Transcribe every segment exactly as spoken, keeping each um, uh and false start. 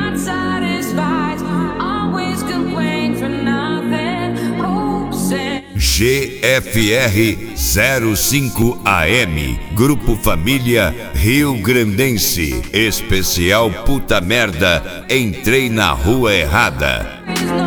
not satisfied, always complain for nothing, hopes and... G F R zero cinco A M, Grupo Família Rio Grandense, especial Puta Merda, entrei na rua errada.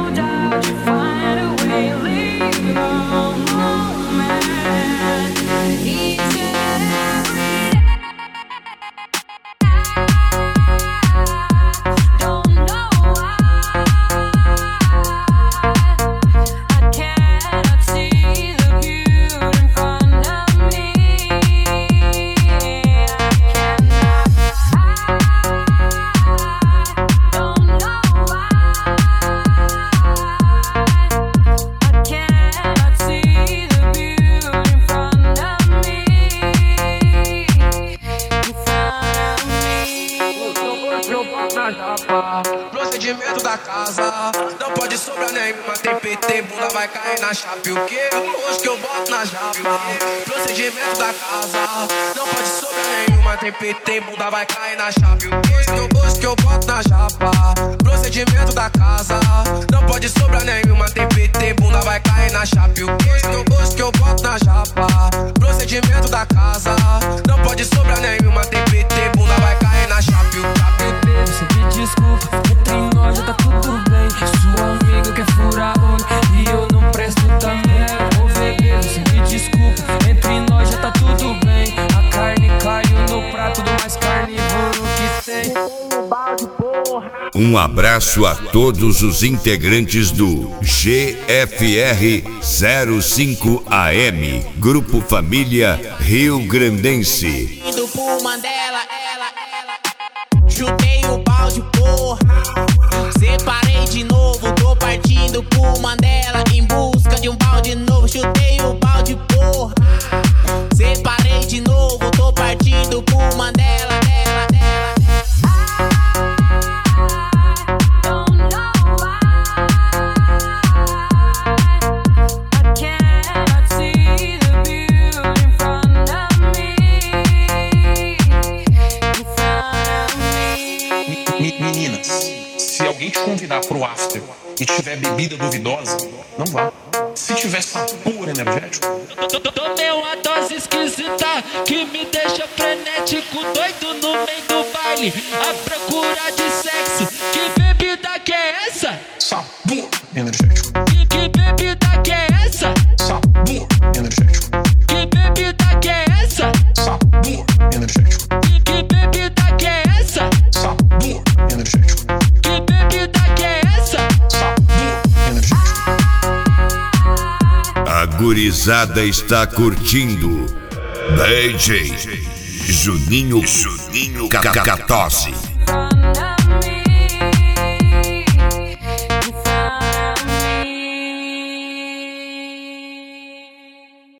Procedimento da casa, não pode sobrar nenhuma. Tem P T, bunda vai cair na chave. O que? Hoje que eu boto na chave. Procedimento da casa, não pode sobrar nenhuma. Tem P T, bunda vai cair na chave. O que? Hoje que eu, hoje que eu boto na chapa. Procedimento da casa, não pode sobrar nenhuma. Tem P T, bunda vai cair na chave. O que? Hoje que eu, hoje que eu boto na chapa. Procedimento da casa, não pode sobrar nenhuma. Tem P T, bunda vai cair na chave. Você me desculpa, entre nós já tá tudo bem. Sua amiga quer furar olho e eu não presto também. Ô bebê, você me desculpa, entre nós já tá tudo bem. A carne caiu no prato do mais carnívoro que tem. Um abraço a todos os integrantes do G F R zero cinco A M, Grupo Família Rio Grandense. Indo pro Mandela, ela, ela. Chutei o balde, porra. Separei de novo, tô partindo pro Mandela em busca de um balde novo. Chutei o balde, porra. Separei de novo, tô partindo pro Mandela, dela, dela. Meninas, se alguém te convidar pro after e tiver bebida duvidosa, não vá. Se tiver sabor energético, tomei uma dose esquisita que me deixa frenético, doido no meio do baile, à procura de sexo. Que bebida que é essa? Sabor energético. Que, que bebida que é essa? Sabor energético. Que bebida que é essa? Sabor energético. Que, que bebida que é essa? Sabor energético. Que bebida que é essa? Sabor energético. A gurizada está curtindo D J Juninho Juninho Cacatosse.